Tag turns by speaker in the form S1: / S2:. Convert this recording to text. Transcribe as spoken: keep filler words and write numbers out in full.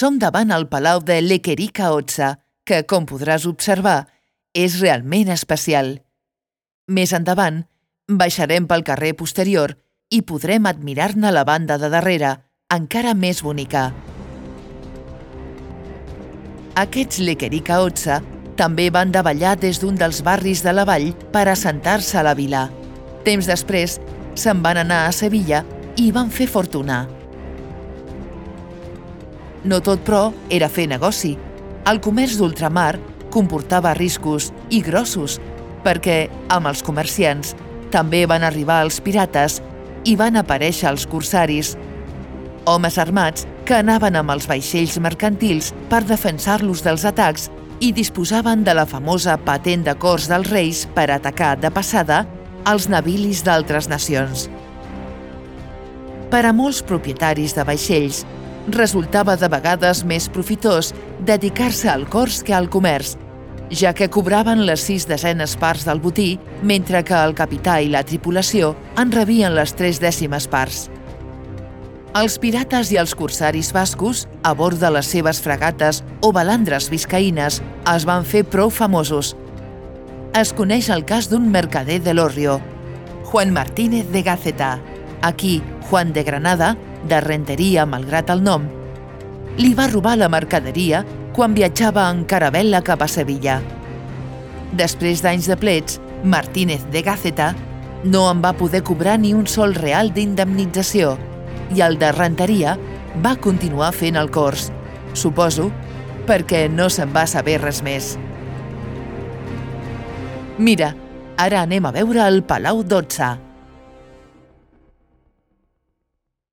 S1: som davant el palau de Lequerica Otsa, que, com podràs observar, és realment especial. Més endavant, baixarem pel carrer posterior i podrem admirar-ne la banda de darrere, encara més bonica. Aquests Lequerica Otsa també van davallar des d'un dels barris de la vall per assentar-se a la vila. Temps després, se'n van anar a Sevilla i van fer fortuna. No tot, però, era fer negoci. El comerç d'ultramar comportava riscos i grossos, perquè, amb els comerciants, també van arribar els pirates i van aparèixer els corsaris, homes armats que anaven amb els vaixells mercantils per defensar-los dels atacs i disposaven de la famosa patent de cors dels reis per atacar de passada els navilis d'altres nacions. Per a molts propietaris de vaixells, resultava de vegades més profitós dedicar-se al cors que al comerç, ja que cobraven les sis desenes parts del botí, mentre que el capità i la tripulació en rebien les tres dècimes parts. Els pirates i els corsaris bascos, a bord de les seves fragates o balandres biscaïnes, es van fer prou famosos. Es coneix el cas d'un mercader de l'Horrio, Juan Martínez de Gaceta. Aquí, Juan de Granada, de Renteria malgrat el nom, li va robar la mercaderia quan viatjava en caravel·la cap a Sevilla. Després d'anys de plets, Martínez de Gaceta no en va poder cobrar ni un sol real d'indemnització i el de Renteria va continuar fent el cors, suposo, perquè no se'n va saber res més. Mira, ara anem a veure el Palau d'Otsa.